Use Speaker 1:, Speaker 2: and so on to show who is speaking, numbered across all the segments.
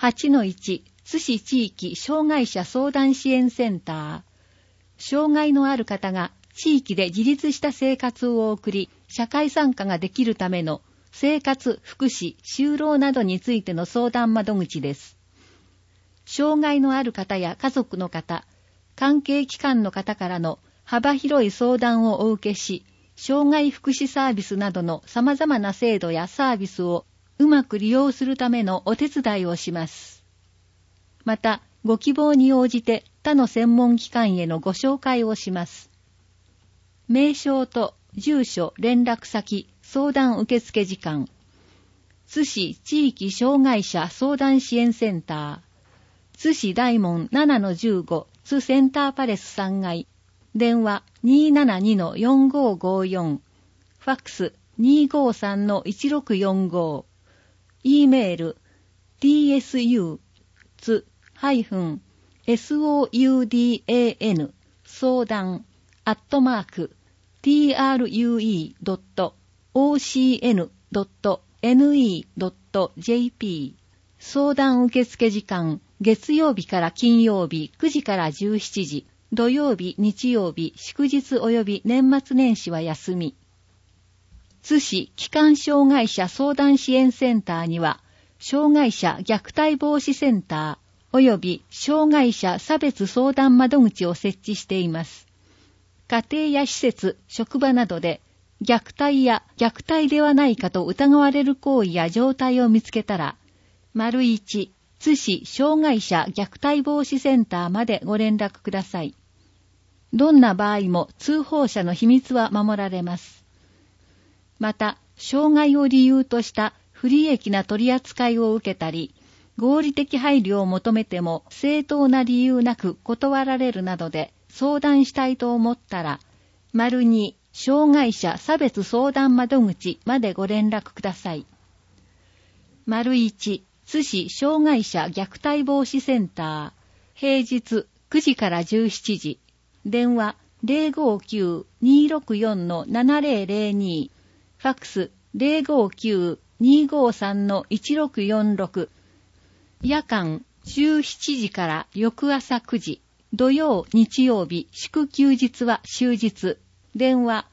Speaker 1: 8-1 津市地域障害者相談支援センター。障害のある方が地域で自立した生活を送り、社会参加ができるための生活、福祉、就労などについての相談窓口です。障害のある方や家族の方、関係機関の方からの幅広い相談をお受けし、障害福祉サービスなどの様々な制度やサービスをうまく利用するためのお手伝いをします。また、ご希望に応じて他の専門機関へのご紹介をします。名称と住所、連絡先、相談受付時間。津市地域障害者相談支援センター。津市大門 7-15 津センターパレス3階。電話 272-4554。ファックス 253-1645。E メール tsu 津-soudan 相談@true.ocn.ne.jp 相談受付時間月曜日から金曜日9時から17時、土曜日、日曜日、祝日及び年末年始は休み。津市基幹障害者相談支援センターには、障害者虐待防止センター及び障害者差別相談窓口を設置しています。家庭や施設、職場などで虐待や虐待ではないかと疑われる行為や状態を見つけたら、1津市障害者虐待防止センターまでご連絡ください。どんな場合も通報者の秘密は守られます。また、障害を理由とした不利益な取り扱いを受けたり、合理的配慮を求めても正当な理由なく断られるなどで相談したいと思ったら、2障害者差別相談窓口までご連絡ください。1津市障害者虐待防止センター、平日9時から17時、電話 059-264-7002、ファックス 059-253-1646、夜間17時から翌朝9時、土曜、日曜日、祝休日は終日、電話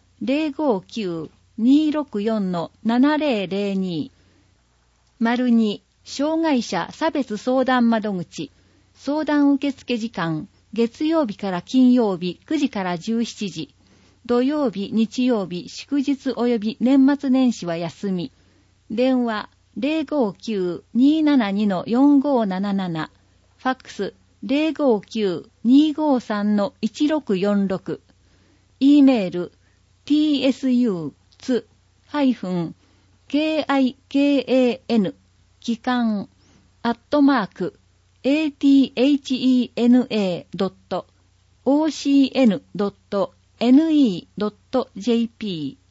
Speaker 1: 059-264-7002、2障害者差別相談窓口、相談受付時間、月曜日から金曜日9時から17時、土曜日、日曜日、祝日及び年末年始は休み、電話 059-272-4577、ファックス 059-253-1646、E メール tsu 津-kikan 機関@athena.ocn.ne.jp